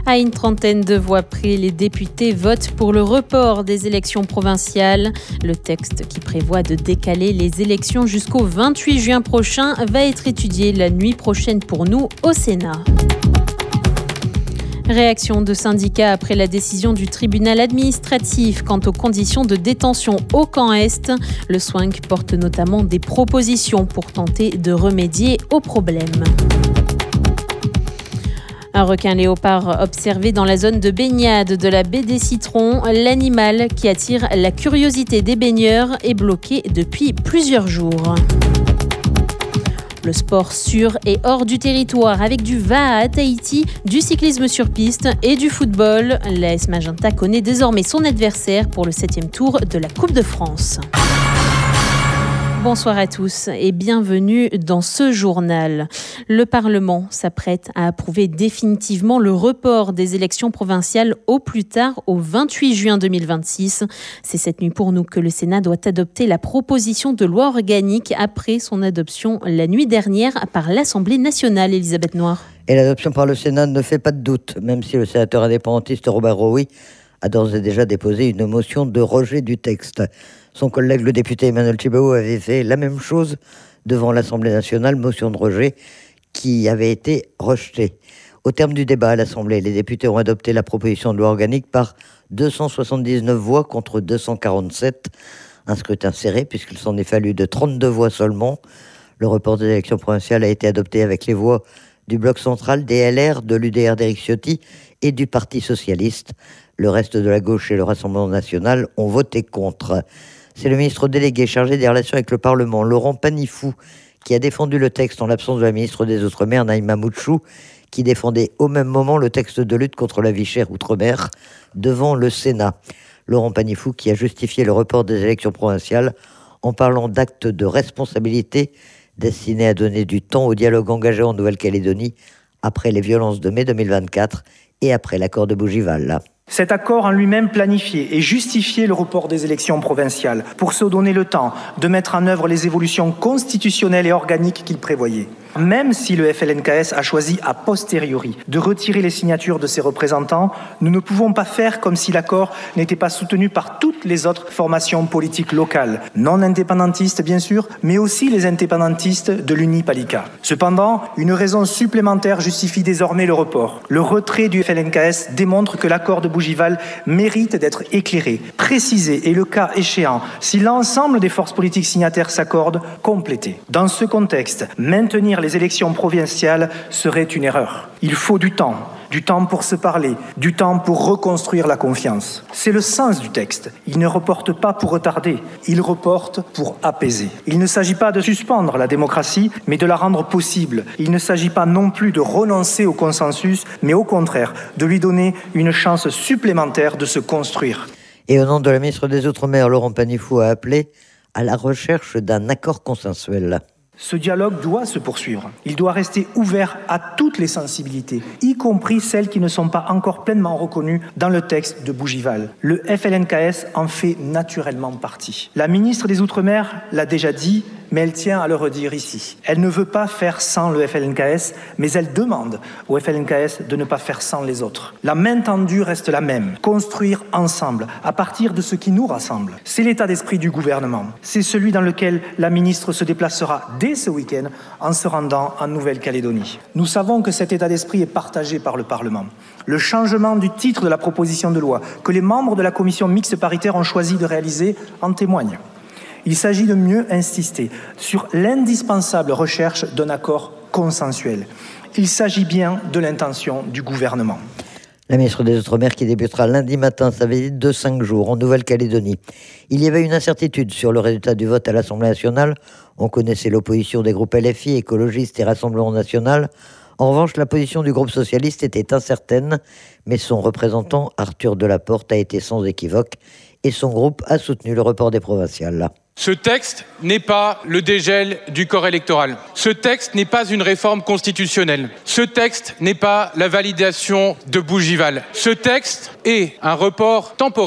À une trentaine de voix près, les députés votent pour le report des élections provinciales. Le texte qui prévoit de décaler les élections jusqu'au 28 juin prochain va être étudié la nuit prochaine pour nous au Sénat. Réaction de syndicats après la décision du tribunal administratif quant aux conditions de détention au camp Est. Le SWANC porte notamment des propositions pour tenter de remédier au problème. Un requin léopard observé dans la zone de baignade de la baie des Citrons. L'animal qui attire la curiosité des baigneurs est bloqué depuis plusieurs jours. Le sport sur et hors du territoire avec du VAA à Tahiti, du cyclisme sur piste et du football. L'AS Magenta connaît désormais son adversaire pour le 7e tour de la Coupe de France. Bonsoir à tous et bienvenue dans ce journal. Le Parlement s'apprête à approuver définitivement le report des élections provinciales au plus tard au 28 juin 2026. C'est cette nuit pour nous que le Sénat doit adopter la proposition de loi organique après son adoption la nuit dernière par l'Assemblée nationale. Elisabeth Noir. Et l'adoption par le Sénat ne fait pas de doute, même si le sénateur indépendantiste Robert Rowy a d'ores et déjà déposé une motion de rejet du texte. Son collègue, le député Emmanuel Tjibaou, avait fait la même chose devant l'Assemblée nationale, motion de rejet qui avait été rejetée. Au terme du débat à l'Assemblée, les députés ont adopté la proposition de loi organique par 279 voix contre 247. Un scrutin serré, puisqu'il s'en est fallu de 32 voix seulement. Le report des élections provinciales a été adopté avec les voix du Bloc central, des LR, de l'UDR d'Éric Ciotti et du Parti socialiste. Le reste de la gauche et le Rassemblement national ont voté contre. C'est le ministre délégué chargé des relations avec le Parlement, Laurent Panifou, qui a défendu le texte en l'absence de la ministre des Outre-mer, Naïma Moutchou, qui défendait au même moment le texte de lutte contre la vie chère Outre-mer devant le Sénat. Laurent Panifou qui a justifié le report des élections provinciales en parlant d'actes de responsabilité destinés à donner du temps au dialogue engagé en Nouvelle-Calédonie après les violences de mai 2024 et après l'accord de Bougival. Cet accord en lui-même planifiait et justifiait le report des élections provinciales pour se donner le temps de mettre en œuvre les évolutions constitutionnelles et organiques qu'il prévoyait. Même si le FLNKS a choisi a posteriori de retirer les signatures de ses représentants, nous ne pouvons pas faire comme si l'accord n'était pas soutenu par toutes les autres formations politiques locales, non indépendantistes bien sûr, mais aussi les indépendantistes de l'Uni-Palika. Cependant, une raison supplémentaire justifie désormais le report. Le retrait du FLNKS démontre que l'accord de Bougival mérite d'être éclairé, précisé et, le cas échéant, si l'ensemble des forces politiques signataires s'accordent, complété. Dans ce contexte, maintenir les élections provinciales serait une erreur. Il faut du temps pour se parler, du temps pour reconstruire la confiance. C'est le sens du texte. Il ne reporte pas pour retarder, il reporte pour apaiser. Il ne s'agit pas de suspendre la démocratie, mais de la rendre possible. Il ne s'agit pas non plus de renoncer au consensus, mais au contraire, de lui donner une chance supplémentaire de se construire. Et au nom de la ministre des Outre-mer, Laurent Panifou a appelé à la recherche d'un accord consensuel. Ce dialogue doit se poursuivre. Il doit rester ouvert à toutes les sensibilités, y compris celles qui ne sont pas encore pleinement reconnues dans le texte de Bougival. Le FLNKS en fait naturellement partie. La ministre des Outre-mer l'a déjà dit, mais elle tient à le redire ici. Elle ne veut pas faire sans le FLNKS, mais elle demande au FLNKS de ne pas faire sans les autres. La main tendue reste la même. Construire ensemble, à partir de ce qui nous rassemble. C'est l'état d'esprit du gouvernement. C'est celui dans lequel la ministre se déplacera dès ce week-end en se rendant en Nouvelle-Calédonie. Nous savons que cet état d'esprit est partagé par le Parlement. Le changement du titre de la proposition de loi que les membres de la commission mixte paritaire ont choisi de réaliser en témoigne. Il s'agit de mieux insister sur l'indispensable recherche d'un accord consensuel. Il s'agit bien de l'intention du gouvernement. La ministre des Outre-mer qui débutera lundi matin sa visite de 5 jours en Nouvelle-Calédonie. Il y avait une incertitude sur le résultat du vote à l'Assemblée nationale. On connaissait l'opposition des groupes LFI, écologistes et Rassemblement national. En revanche, la position du groupe socialiste était incertaine, mais son représentant, Arthur Delaporte, a été sans équivoque et son groupe a soutenu le report des provinciales. Ce texte n'est pas le dégel du corps électoral. Ce texte n'est pas une réforme constitutionnelle. Ce texte n'est pas la validation de Bougival. Ce texte est un report temporaire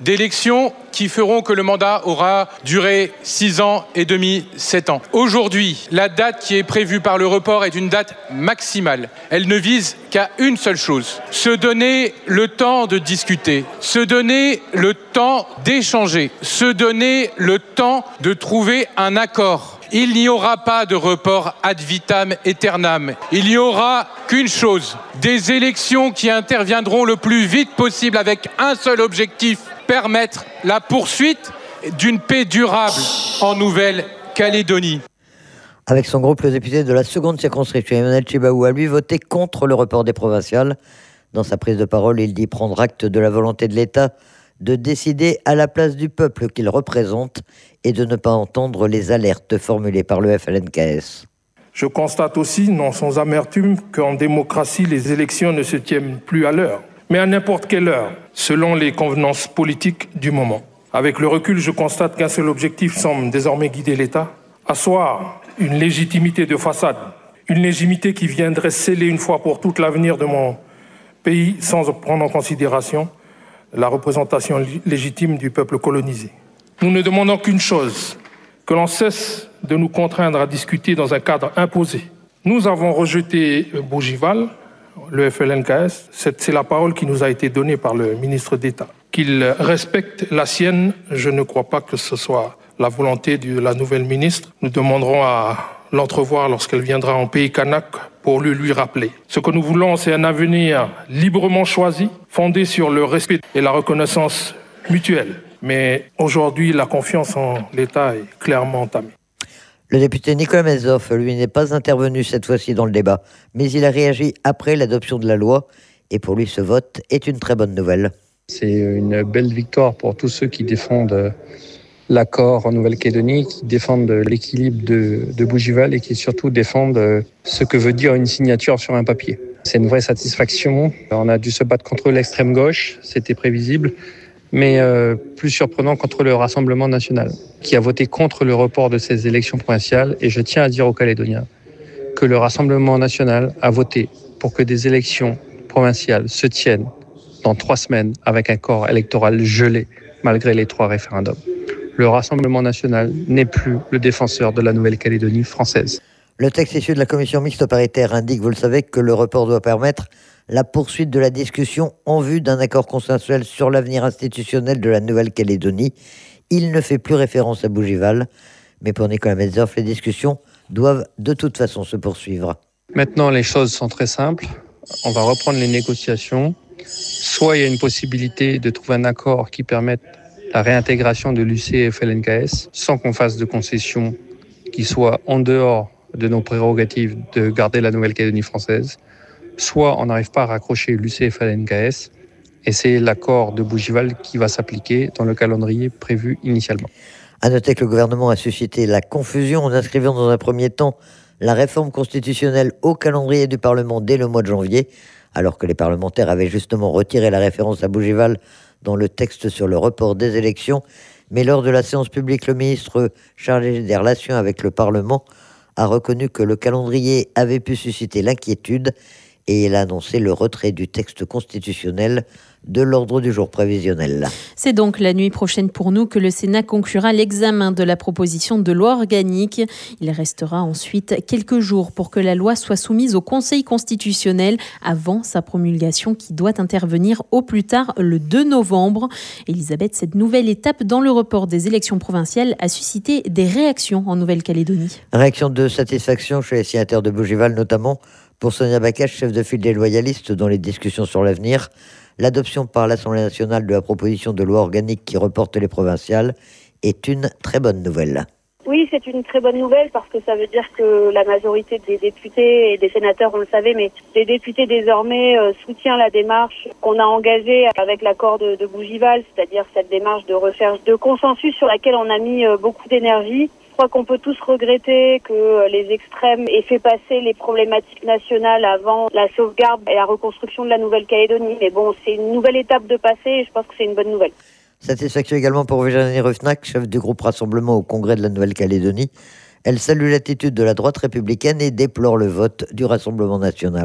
d'élections qui feront que le mandat aura duré 6 ans et demi, 7 ans. Aujourd'hui, la date qui est prévue par le report est une date maximale. Elle ne vise qu'à une seule chose, se donner le temps de discuter, se donner le temps d'échanger, se donner le temps de trouver un accord. Il n'y aura pas de report ad vitam aeternam. Il n'y aura qu'une chose, des élections qui interviendront le plus vite possible avec un seul objectif, permettre la poursuite d'une paix durable en Nouvelle-Calédonie. Avec son groupe, le député de la seconde circonscription, Emmanuel Tjibaou, a lui voté contre le report des provinciales. Dans sa prise de parole, il dit prendre acte de la volonté de l'État de décider à la place du peuple qu'il représente et de ne pas entendre les alertes formulées par le FLNKS. Je constate aussi, non sans amertume, qu'en démocratie, les élections ne se tiennent plus à l'heure, mais à n'importe quelle heure, selon les convenances politiques du moment. Avec le recul, je constate qu'un seul objectif semble désormais guider l'État, asseoir une légitimité de façade, une légitimité qui viendrait sceller une fois pour toutes l'avenir de mon pays sans prendre en considération la représentation légitime du peuple colonisé. Nous ne demandons qu'une chose, que l'on cesse de nous contraindre à discuter dans un cadre imposé. Nous avons rejeté Bougival, le FLNKS, c'est la parole qui nous a été donnée par le ministre d'État. Qu'il respecte la sienne, je ne crois pas que ce soit la volonté de la nouvelle ministre. Nous demanderons à l'entrevoir lorsqu'elle viendra en pays kanak pour lui rappeler. Ce que nous voulons, c'est un avenir librement choisi, fondé sur le respect et la reconnaissance mutuelle. Mais aujourd'hui, la confiance en l'État est clairement entamée. Le député Nicolas Metzoff, lui, n'est pas intervenu cette fois-ci dans le débat, mais il a réagi après l'adoption de la loi. Et pour lui, ce vote est une très bonne nouvelle. C'est une belle victoire pour tous ceux qui défendent l'accord en Nouvelle-Calédonie, qui défendent l'équilibre de Bougival et qui surtout défendent ce que veut dire une signature sur un papier. C'est une vraie satisfaction. On a dû se battre contre l'extrême gauche, c'était prévisible, mais plus surprenant contre le Rassemblement national, qui a voté contre le report de ces élections provinciales. Et je tiens à dire aux Calédoniens que le Rassemblement national a voté pour que des élections provinciales se tiennent dans 3 semaines avec un corps électoral gelé, malgré les 3 référendums. Le Rassemblement national n'est plus le défenseur de la Nouvelle-Calédonie française. Le texte issu de la commission mixte paritaire indique, vous le savez, que le report doit permettre la poursuite de la discussion en vue d'un accord consensuel sur l'avenir institutionnel de la Nouvelle-Calédonie. Il ne fait plus référence à Bougival, mais pour Nicolas Metzoff, les discussions doivent de toute façon se poursuivre. Maintenant, les choses sont très simples. On va reprendre les négociations. Soit il y a une possibilité de trouver un accord qui permette la réintégration de l'UC et FLNKS sans qu'on fasse de concessions qui soient en dehors de nos prérogatives de garder la Nouvelle-Calédonie française. Soit on n'arrive pas à raccrocher l'UC et FLNKS et c'est l'accord de Bougival qui va s'appliquer dans le calendrier prévu initialement. À noter que le gouvernement a suscité la confusion en inscrivant dans un premier temps la réforme constitutionnelle au calendrier du Parlement dès le mois de janvier, alors que les parlementaires avaient justement retiré la référence à Bougival dans le texte sur le report des élections. Mais lors de la séance publique, le ministre chargé des relations avec le Parlement a reconnu que le calendrier avait pu susciter l'inquiétude et il a annoncé le retrait du texte constitutionnel de l'ordre du jour prévisionnel. C'est donc la nuit prochaine pour nous que le Sénat conclura l'examen de la proposition de loi organique. Il restera ensuite quelques jours pour que la loi soit soumise au Conseil constitutionnel avant sa promulgation qui doit intervenir au plus tard le 2 novembre. Elisabeth, cette nouvelle étape dans le report des élections provinciales a suscité des réactions en Nouvelle-Calédonie. Réaction de satisfaction chez les signataires de Bougival, notamment pour Sonia Bakache, chef de file des loyalistes dans les discussions sur l'avenir. L'adoption par l'Assemblée nationale de la proposition de loi organique qui reporte les provinciales est une très bonne nouvelle. Oui, c'est une très bonne nouvelle parce que ça veut dire que la majorité des députés et des sénateurs, on le savait, mais les députés désormais soutiennent la démarche qu'on a engagée avec l'accord de Bougival, c'est-à-dire cette démarche de recherche de consensus sur laquelle on a mis beaucoup d'énergie. Je crois qu'on peut tous regretter que les extrêmes aient fait passer les problématiques nationales avant la sauvegarde et la reconstruction de la Nouvelle-Calédonie. Mais bon, c'est une nouvelle étape de passer et je pense que c'est une bonne nouvelle. Satisfaction également pour Virginie Ruffnack, chef du groupe Rassemblement au Congrès de la Nouvelle-Calédonie. Elle salue l'attitude de la droite républicaine et déplore le vote du Rassemblement national.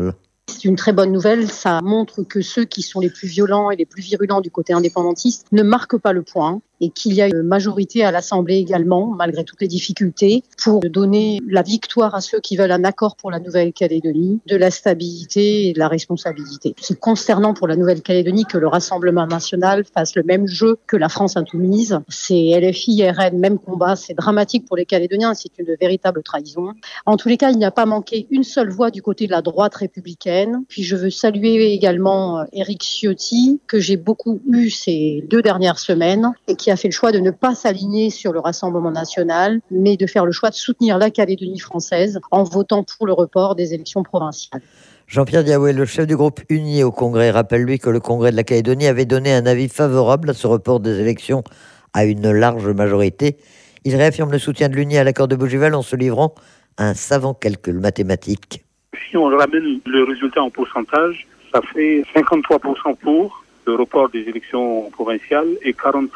C'est une très bonne nouvelle, ça montre que ceux qui sont les plus violents et les plus virulents du côté indépendantiste ne marquent pas le point et qu'il y a une majorité à l'Assemblée également, malgré toutes les difficultés, pour donner la victoire à ceux qui veulent un accord pour la Nouvelle-Calédonie, de la stabilité et de la responsabilité. C'est consternant pour la Nouvelle-Calédonie que le Rassemblement national fasse le même jeu que la France insoumise. C'est LFI, RN, même combat, c'est dramatique pour les Calédoniens, c'est une véritable trahison. En tous les cas, il n'y a pas manqué une seule voix du côté de la droite républicaine. Puis je veux saluer également Éric Ciotti, que j'ai beaucoup eu ces 2 dernières semaines, et qui a fait le choix de ne pas s'aligner sur le Rassemblement national, mais de faire le choix de soutenir la Calédonie française en votant pour le report des élections provinciales. Jean-Pierre Diaoué, le chef du groupe Uni au Congrès, rappelle lui que le Congrès de la Calédonie avait donné un avis favorable à ce report des élections à une large majorité. Il réaffirme le soutien de l'Uni à l'accord de Bougival en se livrant à un savant calcul mathématique. Si on ramène le résultat en pourcentage, ça fait 53% pour le report des élections provinciales et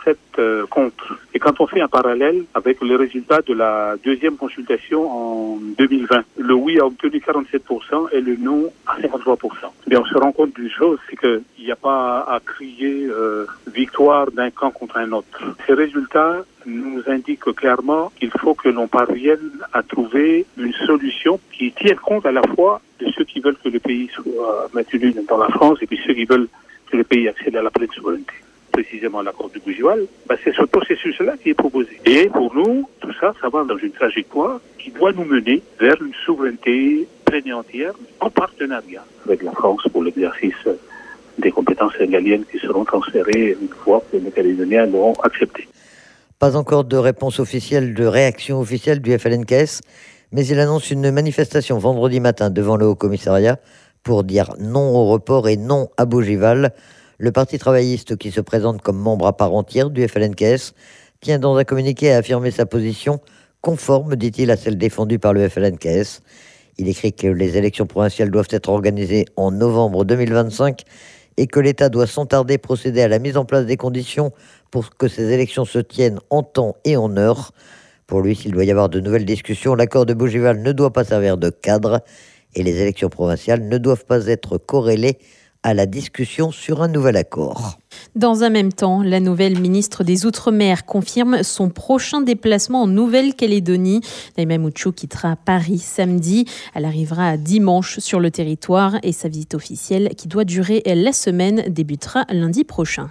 47% contre. Et quand on fait un parallèle avec le résultat de la deuxième consultation en 2020, le oui a obtenu 47% et le non à 53%. Mais on se rend compte d'une chose, c'est qu'il n'y a pas à crier victoire d'un camp contre un autre. Ces résultats nous indiquent clairement qu'il faut que l'on parvienne à trouver une solution qui tienne compte à la fois de ceux qui veulent que le pays soit maintenu dans la France et puis ceux qui veulent que le pays accède à la pleine souveraineté. Précisément l'accord de Bougival, c'est ce processus-là qui est proposé. Et pour nous, tout ça, ça va dans une trajectoire qui doit nous mener vers une souveraineté pleine et entière en partenariat avec la France pour l'exercice des compétences régaliennes qui seront transférées une fois que les Calédoniens l'auront accepté. Pas encore de réponse officielle, de réaction officielle du FLNKS, mais il annonce une manifestation vendredi matin devant le Haut-Commissariat pour dire non au report et non à Bougival. Le Parti travailliste, qui se présente comme membre à part entière du FLNKS, tient dans un communiqué à affirmer sa position conforme, dit-il, à celle défendue par le FLNKS. Il écrit que les élections provinciales doivent être organisées en novembre 2025 et que l'État doit sans tarder procéder à la mise en place des conditions pour que ces élections se tiennent en temps et en heure. Pour lui, s'il doit y avoir de nouvelles discussions, l'accord de Bougival ne doit pas servir de cadre et les élections provinciales ne doivent pas être corrélées à la discussion sur un nouvel accord. Dans un même temps, la nouvelle ministre des Outre-mer confirme son prochain déplacement en Nouvelle-Calédonie. Naïma Mouchou quittera Paris samedi. Elle arrivera dimanche sur le territoire et sa visite officielle, qui doit durer la semaine, débutera lundi prochain.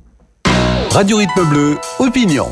Radio Rythme Bleu, opinion.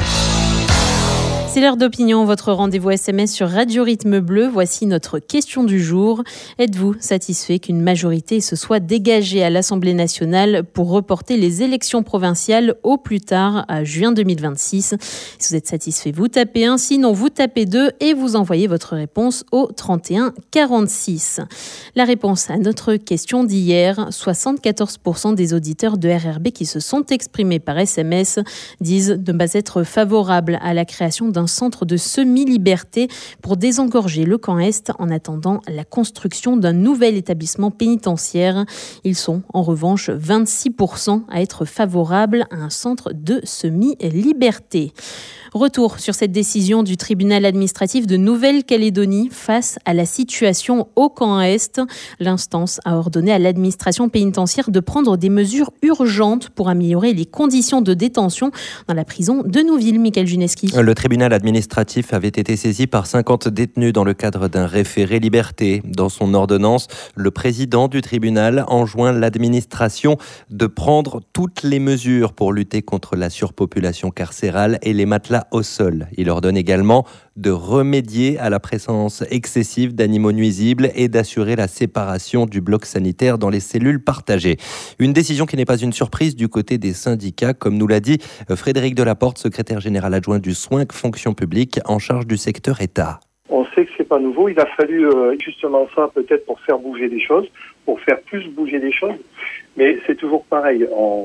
C'est l'heure d'opinion, votre rendez-vous SMS sur Radio Rythme Bleu. Voici notre question du jour. Êtes-vous satisfait qu'une majorité se soit dégagée à l'Assemblée nationale pour reporter les élections provinciales au plus tard à juin 2026 ? Si vous êtes satisfait, vous tapez 1, sinon vous tapez 2 et vous envoyez votre réponse au 31 46. La réponse à notre question d'hier, 74% des auditeurs de RRB qui se sont exprimés par SMS disent ne pas être favorables à la création d'un centre de semi-liberté pour désengorger le camp Est en attendant la construction d'un nouvel établissement pénitentiaire. Ils sont en revanche 26% à être favorables à un centre de semi-liberté. Retour sur cette décision du tribunal administratif de Nouvelle-Calédonie face à la situation au camp Est. L'instance a ordonné à l'administration pénitentiaire de prendre des mesures urgentes pour améliorer les conditions de détention dans la prison de Nouville. Michael Juneski. Le tribunal administratif avait été saisi par 50 détenus dans le cadre d'un référé liberté. Dans son ordonnance, le président du tribunal enjoint l'administration de prendre toutes les mesures pour lutter contre la surpopulation carcérale et les matelas au sol. Il ordonne également de remédier à la présence excessive d'animaux nuisibles et d'assurer la séparation du bloc sanitaire dans les cellules partagées. Une décision qui n'est pas une surprise du côté des syndicats, comme nous l'a dit Frédéric Delaporte, secrétaire général adjoint du SWINC Fonction publique en charge du secteur État. On sait que c'est pas nouveau. Il a fallu justement ça peut-être pour faire bouger les choses, pour faire plus bouger les choses. Mais c'est toujours pareil.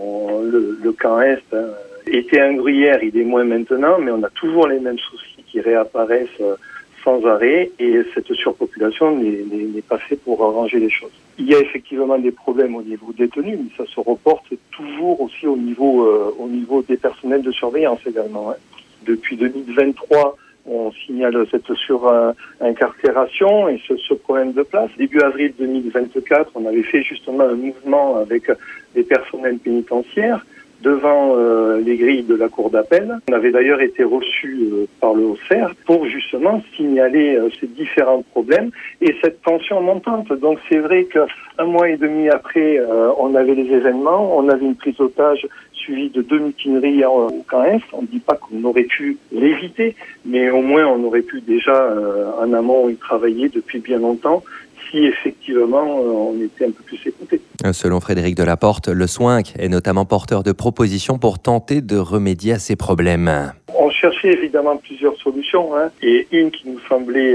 Le camp Est était un gruyère, il est moins maintenant, mais on a toujours les mêmes soucis qui réapparaissent sans arrêt et cette surpopulation n'est pas faite pour arranger les choses. Il y a effectivement des problèmes au niveau détenus, mais ça se reporte toujours aussi au niveau des personnels de surveillance également. Depuis 2023, On signale cette surincarcération et ce problème de place. Début avril 2024, on avait fait justement un mouvement avec des personnels pénitentiaires devant les grilles de la cour d'appel. On avait d'ailleurs été reçus par le HOCER pour justement signaler ces différents problèmes et cette tension montante. Donc c'est vrai qu'un mois et demi après, on avait les événements, on avait une prise d'otage suivie de 2 mutineries au camp Est. On ne dit pas qu'on aurait pu l'éviter, mais au moins on aurait pu déjà en amont y travailler depuis bien longtemps si effectivement on était un peu plus écouté. Selon Frédéric Delaporte, le SWINC est notamment porteur de propositions pour tenter de remédier à ces problèmes. On cherchait évidemment plusieurs solutions, et une qui nous semblait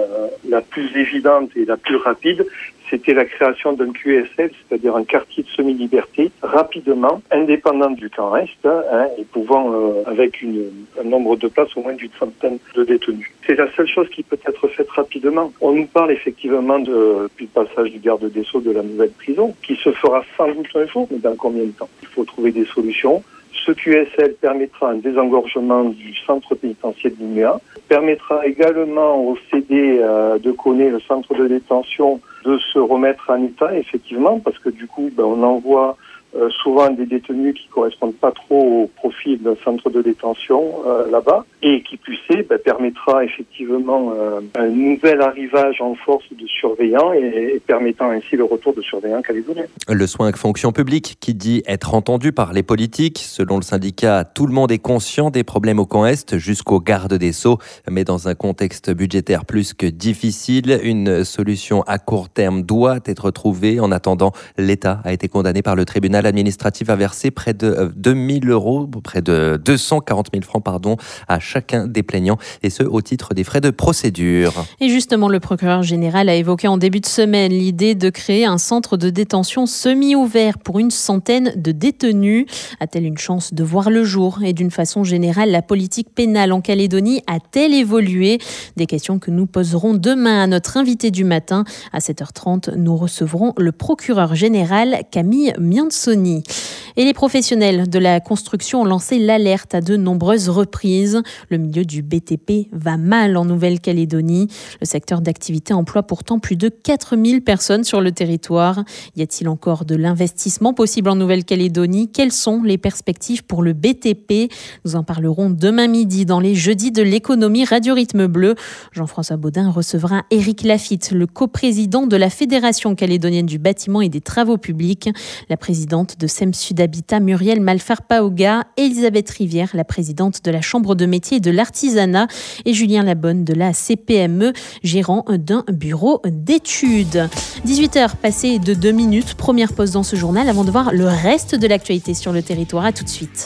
la plus évidente et la plus rapide, c'était la création d'un QSL, c'est-à-dire un quartier de semi-liberté, rapidement, indépendant du camp Est, et pouvant, avec un nombre de places au moins d'une centaine de détenus. C'est la seule chose qui peut être faite rapidement. On nous parle effectivement depuis le passage du garde des Sceaux de la nouvelle prison, qui se fera sans doute un jour, mais dans combien de temps? Il faut trouver des solutions. Ce QSL permettra un désengorgement du centre pénitentiaire de Nouméa, permettra également au CD de Koné, le centre de détention, de se remettre en état, effectivement, parce que du coup, on envoie souvent des détenus qui correspondent pas trop au profil d'un centre de détention là-bas, et qui plus est, permettra effectivement un nouvel arrivage en force de surveillants et permettant ainsi le retour de surveillants calédoniens. Le SWINC fonction publique qui dit être entendu par les politiques. Selon le syndicat, tout le monde est conscient des problèmes au camp Est jusqu'au garde des Sceaux, mais dans un contexte budgétaire plus que difficile, une solution à court terme doit être trouvée. En attendant, l'État a été condamné par le tribunal administratif à verser près de 2000 euros, près de 240 000 francs, à chacun des plaignants, et ce au titre des frais de procédure. Et justement, le procureur général a évoqué en début de semaine l'idée de créer un centre de détention semi-ouvert pour une centaine de détenus. A-t-elle une chance de voir le jour? Et d'une façon générale, la politique pénale en Calédonie a-t-elle évolué? Des questions que nous poserons demain à notre invité du matin. À 7h30, nous recevrons le procureur général Camille Miansoni. Et les professionnels de la construction ont lancé l'alerte à de nombreuses reprises. Le milieu du BTP va mal en Nouvelle-Calédonie. Le secteur d'activité emploie pourtant plus de 4000 personnes sur le territoire. Y a-t-il encore de l'investissement possible en Nouvelle-Calédonie? Quelles sont les perspectives pour le BTP? Nous en parlerons demain midi dans les Jeudis de l'économie Radio Rythme Bleu. Jean-François Baudin recevra Éric Lafitte, le coprésident de la Fédération calédonienne du bâtiment et des travaux publics, la présidente de SEM Sud Habitat Muriel Malfar-Paoga, Elisabeth Rivière, la présidente de la Chambre de métier et de l'artisanat, et Julien Labonne de la CPME, gérant d'un bureau d'études. 18h passées de 2 minutes, première pause dans ce journal avant de voir le reste de l'actualité sur le territoire. À tout de suite.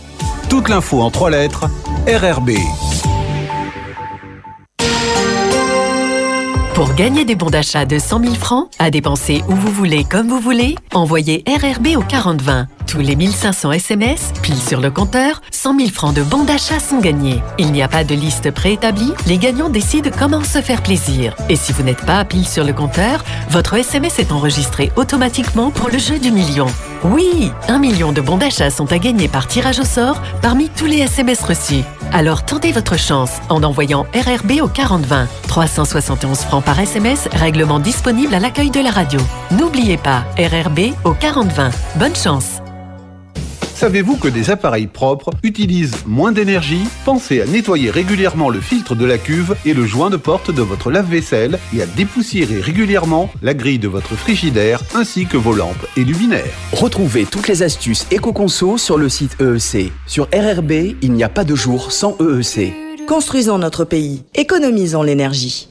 Toute l'info en 3 lettres, RRB. Pour gagner des bons d'achat de 100 000 francs, à dépenser où vous voulez, comme vous voulez, envoyez RRB au 4020. Tous les 1500 SMS, pile sur le compteur, 100 000 francs de bons d'achat sont gagnés. Il n'y a pas de liste préétablie, les gagnants décident comment se faire plaisir. Et si vous n'êtes pas pile sur le compteur, votre SMS est enregistré automatiquement pour le jeu du million. Oui, 1 million de bons d'achat sont à gagner par tirage au sort parmi tous les SMS reçus. Alors tentez votre chance en envoyant RRB au 4020. 371 francs par SMS, règlement disponible à l'accueil de la radio. N'oubliez pas, RRB au 4020. Bonne chance! Savez-vous que des appareils propres utilisent moins d'énergie? Pensez à nettoyer régulièrement le filtre de la cuve et le joint de porte de votre lave-vaisselle et à dépoussiérer régulièrement la grille de votre frigidaire ainsi que vos lampes et luminaires. Retrouvez toutes les astuces éco-conso sur le site EEC. Sur RRB, il n'y a pas de jour sans EEC. Construisons notre pays. Économisons l'énergie.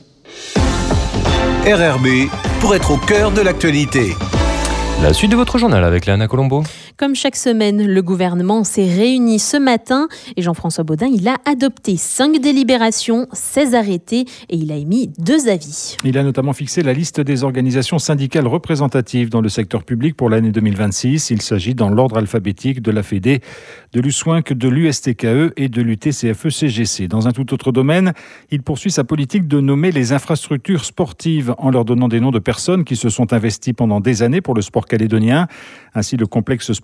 RRB pour être au cœur de l'actualité. La suite de votre journal avec Léana Colombo. Comme chaque semaine, le gouvernement s'est réuni ce matin et Jean-François Baudin, il a adopté 5 délibérations, 16 arrêtés et il a émis 2 avis. Il a notamment fixé la liste des organisations syndicales représentatives dans le secteur public pour l'année 2026. Il s'agit dans l'ordre alphabétique de la FEDE, de l'USWINC, de l'USTKE et de l'UTCFE-CGC. Dans un tout autre domaine, il poursuit sa politique de nommer les infrastructures sportives en leur donnant des noms de personnes qui se sont investies pendant des années pour le sport calédonien. Ainsi, le complexe sportif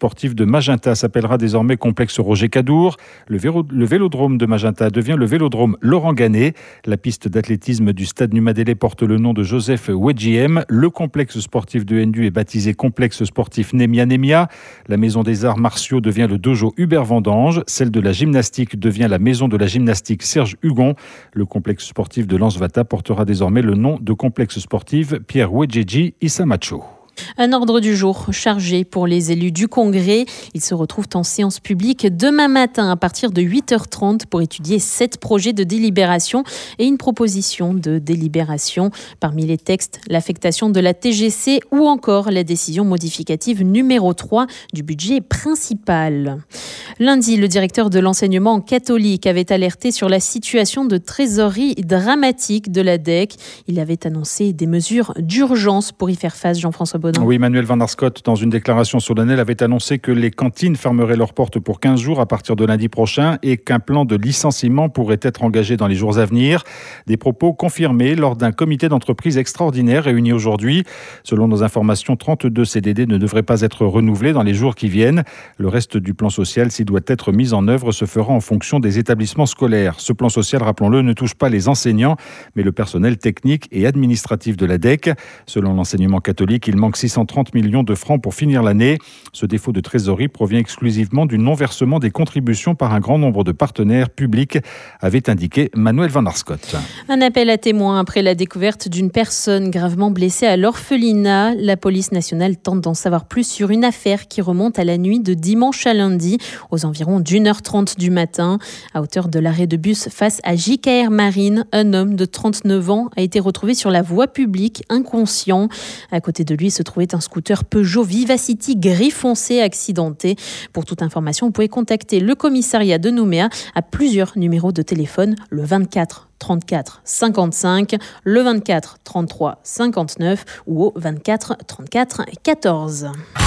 sportif de Magenta s'appellera désormais complexe Roger Cadour. Le vélodrome de Magenta devient le vélodrome Laurent Gannet. La piste d'athlétisme du stade Numadélé porte le nom de Joseph Wedjiem. Le complexe sportif de Hendu est baptisé complexe sportif Nemia. La maison des arts martiaux devient le dojo Hubert Vendange. Celle de la gymnastique devient la maison de la gymnastique Serge Hugon. Le complexe sportif de Lansvata portera désormais le nom de complexe sportif Pierre Wedjeji Isamacho. Un ordre du jour chargé pour les élus du Congrès. Ils se retrouvent en séance publique demain matin à partir de 8h30 pour étudier 7 projets de délibération et une proposition de délibération. Parmi les textes, l'affectation de la TGC ou encore la décision modificative numéro 3 du budget principal. Lundi, le directeur de l'enseignement catholique avait alerté sur la situation de trésorerie dramatique de la DEC. Il avait annoncé des mesures d'urgence pour y faire face, Jean-François Baudin. Oui, Manuel Van Arscott, dans une déclaration solennelle, avait annoncé que les cantines fermeraient leurs portes pour 15 jours à partir de lundi prochain et qu'un plan de licenciement pourrait être engagé dans les jours à venir. Des propos confirmés lors d'un comité d'entreprise extraordinaire réuni aujourd'hui. Selon nos informations, 32 CDD ne devraient pas être renouvelés dans les jours qui viennent. Le reste du plan social, s'il doit être mis en œuvre, se fera en fonction des établissements scolaires. Ce plan social, rappelons-le, ne touche pas les enseignants, mais le personnel technique et administratif de la DEC. Selon l'enseignement catholique, il manque 630 millions de francs pour finir l'année. Ce défaut de trésorerie provient exclusivement du non-versement des contributions par un grand nombre de partenaires publics, avait indiqué Manuel Van Arscott. Un appel à témoins après la découverte d'une personne gravement blessée à l'orphelinat. La police nationale tente d'en savoir plus sur une affaire qui remonte à la nuit de dimanche à lundi, aux environs d'1h30 du matin. À hauteur de l'arrêt de bus face à JKR Marine, un homme de 39 ans a été retrouvé sur la voie publique, inconscient. À côté de lui se trouvait un scooter Peugeot Vivacity gris foncé accidenté. Pour toute information, vous pouvez contacter le commissariat de Nouméa à plusieurs numéros de téléphone, le 24 34 55, le 24 33 59 ou au 24 34 14.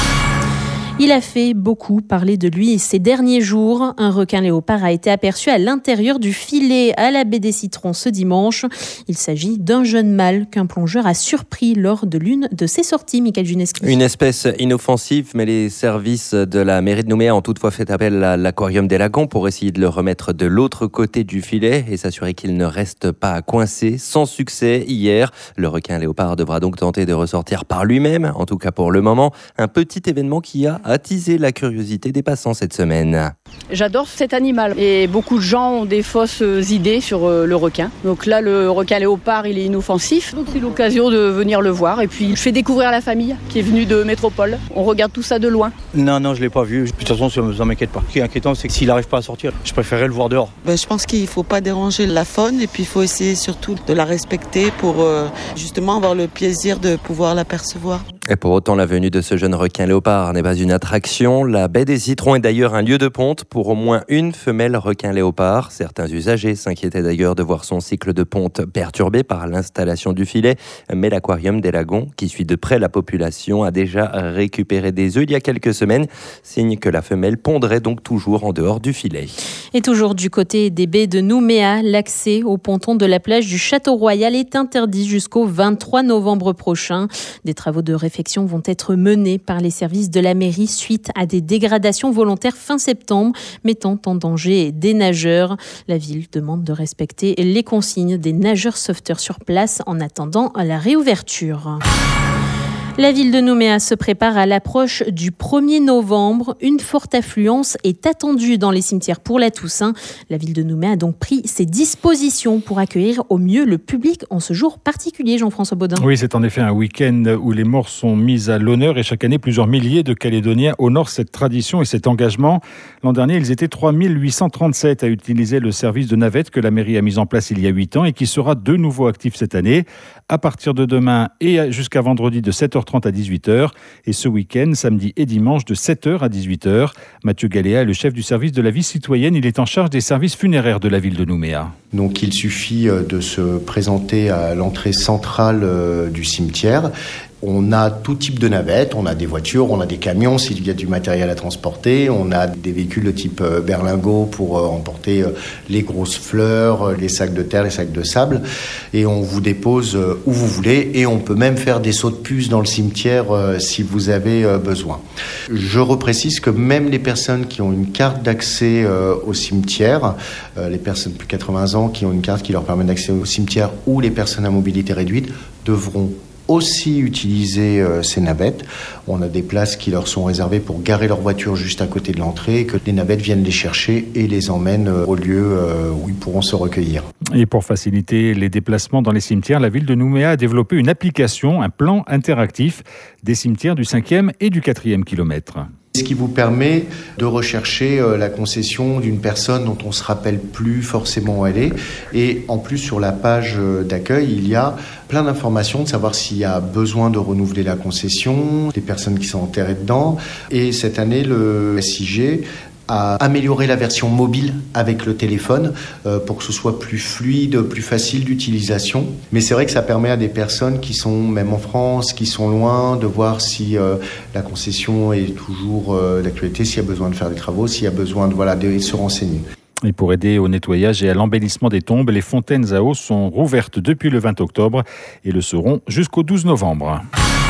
Il a fait beaucoup parler de lui ces derniers jours. Un requin léopard a été aperçu à l'intérieur du filet à la baie des Citrons ce dimanche. Il s'agit d'un jeune mâle qu'un plongeur a surpris lors de l'une de ses sorties, Michael Juneski. Une espèce inoffensive, mais les services de la mairie de Nouméa ont toutefois fait appel à l'aquarium des Lagons pour essayer de le remettre de l'autre côté du filet et s'assurer qu'il ne reste pas coincé. Sans succès hier, le requin léopard devra donc tenter de ressortir par lui-même, en tout cas pour le moment. Un petit événement qui a attisé la curiosité des passants cette semaine. J'adore cet animal et beaucoup de gens ont des fausses idées sur le requin. Donc là, le requin léopard, il est inoffensif. Donc c'est l'occasion de venir le voir et puis je fais découvrir à la famille qui est venue de métropole. On regarde tout ça de loin. Non, je ne l'ai pas vu. De toute façon, ça ne m'inquiète pas. Ce qui est inquiétant, c'est que s'il n'arrive pas à sortir, je préférerais le voir dehors. Je pense qu'il ne faut pas déranger la faune et puis il faut essayer surtout de la respecter pour justement avoir le plaisir de pouvoir l'apercevoir. Et pour autant, la venue de ce jeune requin léopard n'est pas une attraction. La baie des Citrons est d'ailleurs un lieu de ponte pour au moins une femelle requin léopard. Certains usagers s'inquiétaient d'ailleurs de voir son cycle de ponte perturbé par l'installation du filet. Mais l'aquarium des Lagons, qui suit de près la population, a déjà récupéré des œufs il y a quelques semaines. Signe que la femelle pondrait donc toujours en dehors du filet. Et toujours du côté des baies de Nouméa, l'accès au ponton de la plage du Château Royal est interdit jusqu'au 23 novembre prochain. Des travaux de réfection vont être menés par les services de la mairie suite à des dégradations volontaires fin septembre, mettant en danger des nageurs. La ville demande de respecter les consignes des nageurs sauveteurs sur place en attendant la réouverture. La ville de Nouméa se prépare à l'approche du 1er novembre. Une forte affluence est attendue dans les cimetières pour la Toussaint. La ville de Nouméa a donc pris ses dispositions pour accueillir au mieux le public en ce jour particulier, Jean-François Baudin. Oui, c'est en effet un week-end où les morts sont mis à l'honneur et chaque année, plusieurs milliers de Calédoniens honorent cette tradition et cet engagement. L'an dernier, ils étaient 3837 à utiliser le service de navette que la mairie a mis en place il y a 8 ans et qui sera de nouveau actif cette année. À partir de demain et jusqu'à vendredi de 7h30 à 18h et ce week-end, samedi et dimanche de 7h à 18h. Mathieu Galéa est le chef du service de la vie citoyenne. Il est en charge des services funéraires de la ville de Nouméa. Donc il suffit de se présenter à l'entrée centrale du cimetière. On a tout type de navettes, on a des voitures, on a des camions s'il y a du matériel à transporter, on a des véhicules de type berlingot pour emporter les grosses fleurs, les sacs de terre, les sacs de sable, et on vous dépose où vous voulez et on peut même faire des sauts de puce dans le cimetière si vous avez besoin. Je reprécise que même les personnes qui ont une carte d'accès au cimetière, les personnes plus de 80 ans qui ont une carte qui leur permet d'accès au cimetière ou les personnes à mobilité réduite devront aussi utiliser ces navettes. On a des places qui leur sont réservées pour garer leur voiture juste à côté de l'entrée et que les navettes viennent les chercher et les emmènent au lieu où ils pourront se recueillir. Et pour faciliter les déplacements dans les cimetières, la ville de Nouméa a développé une application, un plan interactif des cimetières du 5e et du 4e kilomètre. Ce qui vous permet de rechercher la concession d'une personne dont on ne se rappelle plus forcément où elle est. Et en plus, sur la page d'accueil, il y a plein d'informations, de savoir s'il y a besoin de renouveler la concession, des personnes qui sont enterrées dedans. Et cette année, le SIG a amélioré la version mobile avec le téléphone pour que ce soit plus fluide, plus facile d'utilisation. Mais c'est vrai que ça permet à des personnes qui sont, même en France, qui sont loin, de voir si la concession est toujours d'actualité, s'il y a besoin de faire des travaux, s'il y a besoin de se renseigner. Et pour aider au nettoyage et à l'embellissement des tombes, les fontaines à eau sont rouvertes depuis le 20 octobre et le seront jusqu'au 12 novembre.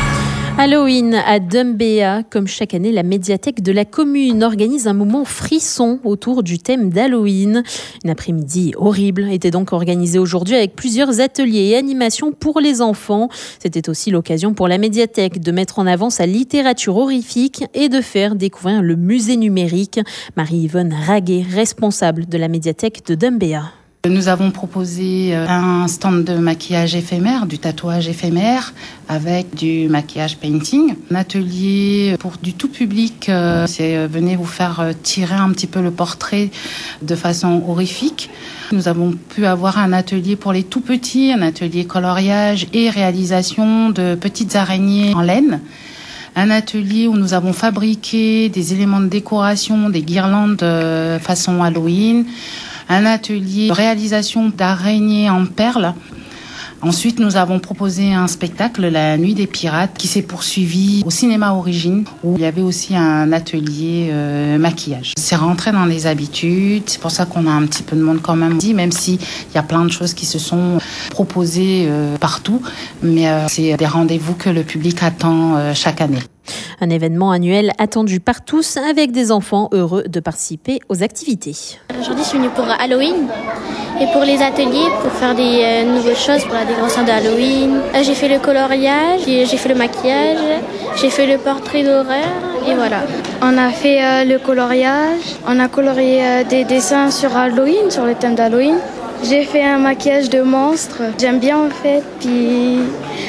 Halloween à Dumbéa, comme chaque année, la médiathèque de la commune organise un moment frisson autour du thème d'Halloween. Une après-midi horrible était donc organisée aujourd'hui avec plusieurs ateliers et animations pour les enfants. C'était aussi l'occasion pour la médiathèque de mettre en avant sa littérature horrifique et de faire découvrir le musée numérique. Marie-Yvonne Raguet, responsable de la médiathèque de Dumbéa. Nous avons proposé un stand de maquillage éphémère, du tatouage éphémère avec du maquillage painting. Un atelier pour du tout public, c'est venez vous faire tirer un petit peu le portrait de façon horrifique. Nous avons pu avoir un atelier pour les tout petits, un atelier coloriage et réalisation de petites araignées en laine. Un atelier où nous avons fabriqué des éléments de décoration, des guirlandes façon Halloween. Un atelier de réalisation d'araignées en perles. Ensuite, nous avons proposé un spectacle, La Nuit des Pirates, qui s'est poursuivi au cinéma Origine, où il y avait aussi un atelier maquillage. C'est rentré dans les habitudes, c'est pour ça qu'on a un petit peu de monde quand même, même s'il y a plein de choses qui se sont proposées partout, mais c'est des rendez-vous que le public attend chaque année. Un événement annuel attendu par tous avec des enfants heureux de participer aux activités. Aujourd'hui, je suis venue pour Halloween et pour les ateliers, pour faire des nouvelles choses pour la décoration de Halloween. J'ai fait le coloriage, j'ai fait le maquillage, j'ai fait le portrait d'horreur et voilà. On a fait le coloriage, on a colorié des dessins sur Halloween, sur le thème d'Halloween. J'ai fait un maquillage de monstre, j'aime bien en fait, puis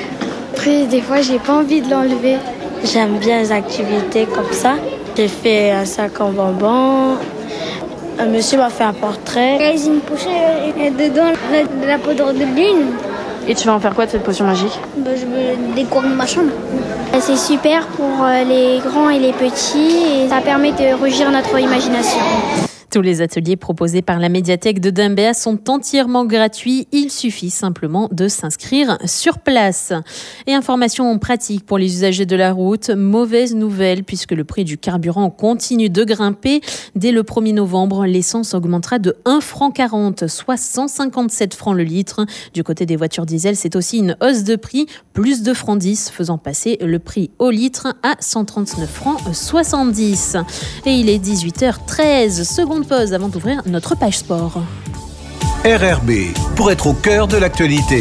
après des fois j'ai pas envie de l'enlever. J'aime bien les activités comme ça. J'ai fait un sac en bonbons. Un monsieur m'a fait un portrait. J'ai une pochette et dedans de la poudre de lune. Et tu vas en faire quoi de cette potion magique ? Je veux décorer ma chambre. C'est super pour les grands et les petits et ça permet de rougir notre imagination. Tous les ateliers proposés par la médiathèque de Dumbéa sont entièrement gratuits. Il suffit simplement de s'inscrire sur place. Et information pratique pour les usagers de la route. Mauvaise nouvelle puisque le prix du carburant continue de grimper. Dès le 1er novembre, l'essence augmentera de 1,40 franc, soit 157 francs le litre. Du côté des voitures diesel, c'est aussi une hausse de prix, plus de francs 10, faisant passer le prix au litre à 139 francs 70. Et il est 18h13, seconde pause avant d'ouvrir notre page sport. RRB, pour être au cœur de l'actualité.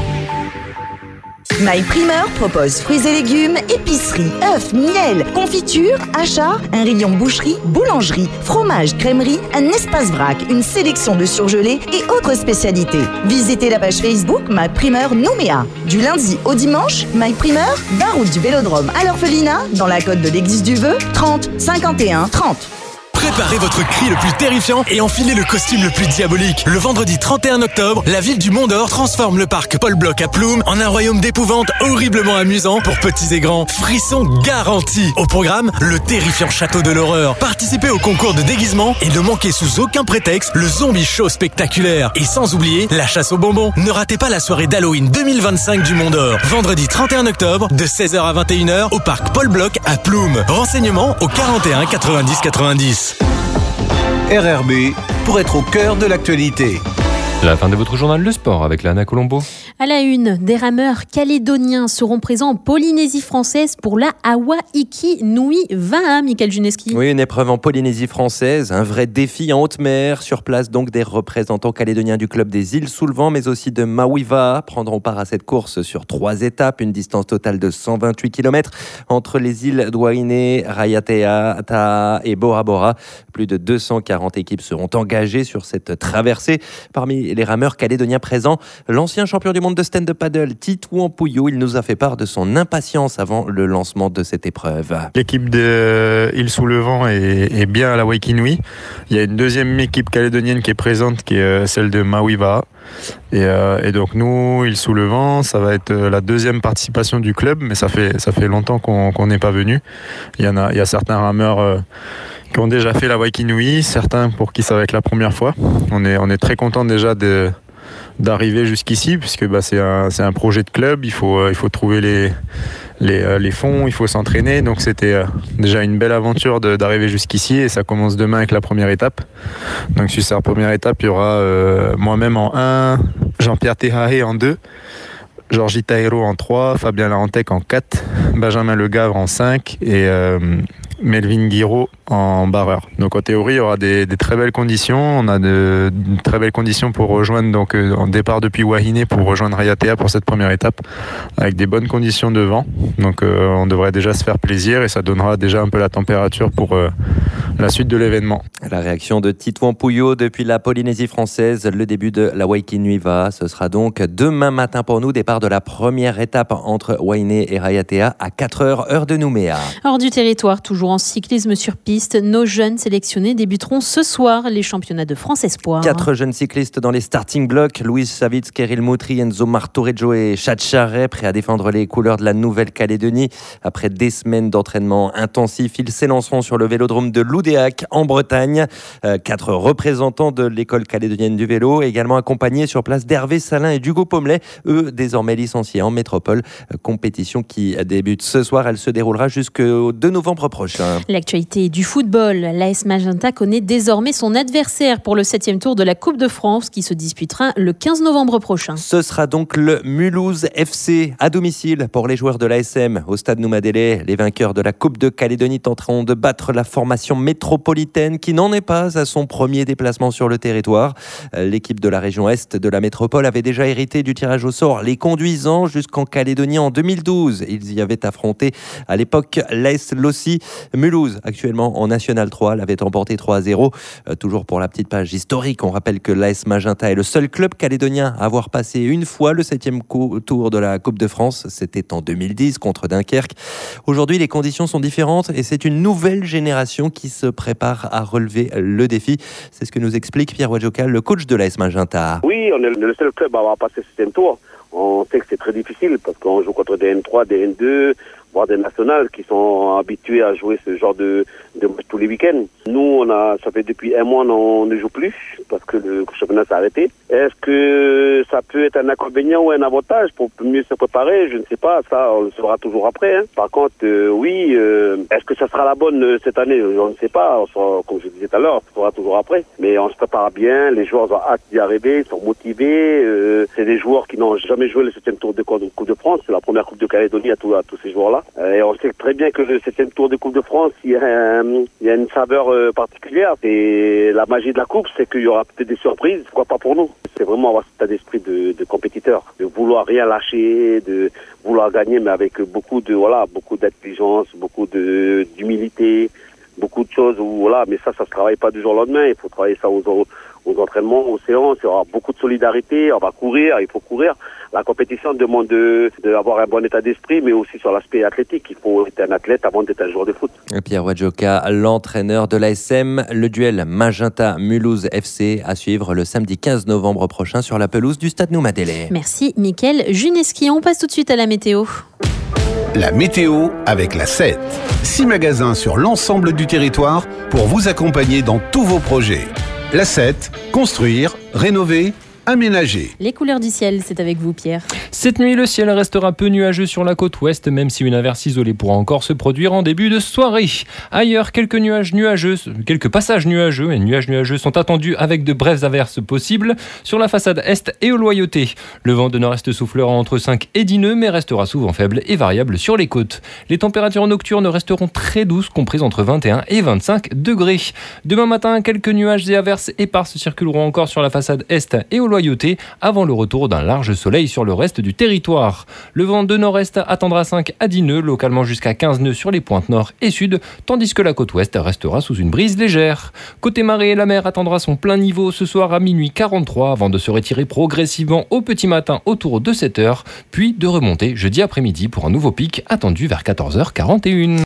My Primeur propose fruits et légumes, épicerie, œufs, miel, confiture, achats, un rayon boucherie, boulangerie, fromage, crèmerie, un espace vrac, une sélection de surgelés et autres spécialités. Visitez la page Facebook My Primeur Nouméa. Du lundi au dimanche, My Primeur, 20 route du Vélodrome à l'Orphelinat, dans la cote de l'Église du Vœu, 30 51 30. Préparez votre cri le plus terrifiant et enfilez le costume le plus diabolique. Le vendredi 31 octobre, la ville du Mont d'Or transforme le parc Paul Bloch à Ploum en un royaume d'épouvante horriblement amusant pour petits et grands. Frissons garantis. Au programme, le terrifiant château de l'horreur. Participez au concours de déguisement et ne manquez sous aucun prétexte le zombie show spectaculaire. Et sans oublier la chasse aux bonbons. Ne ratez pas la soirée d'Halloween 2025 du Mont d'Or. Vendredi 31 octobre, de 16h à 21h au parc Paul Bloch à Ploum. Renseignements au 41 90 90. RRB, pour être au cœur de l'actualité. La fin de votre journal de sport avec Lana Colombo. À la une, des rameurs calédoniens seront présents en Polynésie française pour la Hawaiki Nui 20, Michael Juneski. Oui, une épreuve en Polynésie française, un vrai défi en haute mer. Sur place, donc, des représentants calédoniens du club des îles sous le vent, mais aussi de Maui-Va'a prendront part à cette course sur 3 étapes, une distance totale de 128 km entre les îles d'Wainé, Raiatea, Ta'a et Bora Bora. Plus de 240 équipes seront engagées sur cette traversée. Parmi les rameurs calédoniens présents, l'ancien champion du monde de stand-up paddle, Titouan Pouillot, il nous a fait part de son impatience avant le lancement de cette épreuve. L'équipe de Îles sous le vent est bien à la Hawaiki Nui. Il y a une deuxième équipe calédonienne qui est présente, qui est celle de Maui-Va'a. Et donc nous, Îles sous le vent, ça va être la deuxième participation du club, mais ça fait longtemps qu'on n'est pas venu. Il y a certains rameurs qui ont déjà fait la Hawaiki Nui, certains pour qui ça va être la première fois. On est très content déjà d'arriver jusqu'ici, puisque c'est un projet de club, il faut trouver les fonds, il faut s'entraîner, donc c'était déjà une belle aventure d'arriver jusqu'ici, et ça commence demain avec la première étape. Donc sur cette première étape, il y aura moi-même en 1, Jean-Pierre Tehahe en 2, Georgie Taero en 3, Fabien Larentec en 4, Benjamin Le Gavre en 5 et Melvin Guiraud en barreur. Donc en théorie, il y aura des très belles conditions. On a de très belles conditions pour rejoindre, donc en départ depuis Wainé pour rejoindre Raiatea pour cette première étape, avec des bonnes conditions de vent. Donc on devrait déjà se faire plaisir et ça donnera déjà un peu la température pour la suite de l'événement. La réaction de Titouan Pouillot depuis la Polynésie française, le début de la Hawaiki Nui 20, ce sera donc demain matin pour nous, départ de la première étape entre Wainé et Raiatea à 4h, heure de Nouméa. Hors du territoire, toujours en cyclisme sur piste, nos jeunes sélectionnés débuteront ce soir les championnats de France Espoir. 4 jeunes cyclistes dans les starting blocks, Louis Savitz, Kirill Moutri, Enzo Martoreggio et Chad Charret, prêts à défendre les couleurs de la Nouvelle-Calédonie. Après des semaines d'entraînement intensif, ils s'élanceront sur le vélodrome de Loudéac en Bretagne. 4 représentants de l'école calédonienne du vélo, également accompagnés sur place d'Hervé Salin et d'Hugo Pommelet, eux désormais licenciés en métropole. Compétition qui débute ce soir, elle se déroulera jusqu'au 2 novembre prochain. L'actualité du football, l'AS Magenta connaît désormais son adversaire pour le 7e tour de la Coupe de France qui se disputera le 15 novembre prochain. Ce sera donc le Mulhouse FC à domicile pour les joueurs de l'ASM au stade Noumadélé. Les vainqueurs de la Coupe de Calédonie tenteront de battre la formation métropolitaine qui n'en est pas à son premier déplacement sur le territoire. L'équipe de la région Est de la métropole avait déjà hérité du tirage au sort, les conduisant jusqu'en Calédonie en 2012. Ils y avaient affronté à l'époque l'AS Lossi. Mulhouse, actuellement en National 3, l'avait emporté 3-0. Toujours pour la petite page historique, on rappelle que l'AS Magenta est le seul club calédonien à avoir passé une fois le 7e tour de la Coupe de France. C'était en 2010 contre Dunkerque. Aujourd'hui, les conditions sont différentes et c'est une nouvelle génération qui se prépare à relever le défi. C'est ce que nous explique Pierre Wadjoka, le coach de l'AS Magenta. Oui, on est le seul club à avoir passé ce 7e tour. On sait que c'est très difficile parce qu'on joue contre des N3, des N2, voire des nationales qui sont habitués à jouer ce genre de match tous les week-ends. Nous, ça fait depuis un mois, on ne joue plus parce que le championnat s'est arrêté. Est-ce que ça peut être un inconvénient ou un avantage pour mieux se préparer? Je ne sais pas, ça on le saura toujours après. Par contre, oui, est-ce que ça sera la bonne cette année? On ne sait pas, comme je disais tout à l'heure, on saura toujours après. Mais on se prépare bien, les joueurs ont hâte d'y arriver, ils sont motivés. C'est des joueurs qui n'ont jamais joué le 7e tour de Coupe de France, c'est la première Coupe de Calédonie à tous ces joueurs-là. Et on sait très bien que le 7e tour de Coupe de France, il y a une saveur particulière. Et la magie de la Coupe, c'est qu'il y aura peut-être des surprises. Pourquoi pas pour nous? C'est vraiment avoir cet état d'esprit de compétiteur, de vouloir rien lâcher, de vouloir gagner, mais avec beaucoup d'intelligence, beaucoup d'humilité, beaucoup de choses. Mais ça se travaille pas du jour au lendemain. Il faut travailler ça aux entraînements, aux séances. Il y aura beaucoup de solidarité. On va courir, il faut courir. La compétition demande d'avoir un bon état d'esprit, mais aussi sur l'aspect athlétique. Il faut être un athlète avant d'être un joueur de foot. Pierre Wadjoka, l'entraîneur de l'ASM. Le duel Magenta-Mulhouse FC à suivre le samedi 15 novembre prochain sur la pelouse du stade Noumadélé. Merci Michael Juneski. On passe tout de suite à la météo. La météo avec la 7. 6 magasins sur l'ensemble du territoire pour vous accompagner dans tous vos projets. La 7, construire, rénover, aménagée. Les couleurs du ciel, c'est avec vous Pierre. Cette nuit, le ciel restera peu nuageux sur la côte ouest, même si une averse isolée pourra encore se produire en début de soirée. Ailleurs, quelques passages nuageux et nuages nuageux sont attendus avec de brèves averses possibles sur la façade est et aux Loyautés. Le vent de nord-est soufflera entre 5 et 10 nœuds, mais restera souvent faible et variable sur les côtes. Les températures nocturnes resteront très douces, comprises entre 21 et 25 degrés. Demain matin, quelques nuages et averses éparses circuleront encore sur la façade est et aux Loyautés, avant le retour d'un large soleil sur le reste du territoire. Le vent de nord-est attendra 5 à 10 nœuds, localement jusqu'à 15 nœuds sur les pointes nord et sud, tandis que la côte ouest restera sous une brise légère. Côté marée, la mer attendra son plein niveau ce soir à minuit 43, avant de se retirer progressivement au petit matin autour de 7h, puis de remonter jeudi après-midi pour un nouveau pic attendu vers 14h41.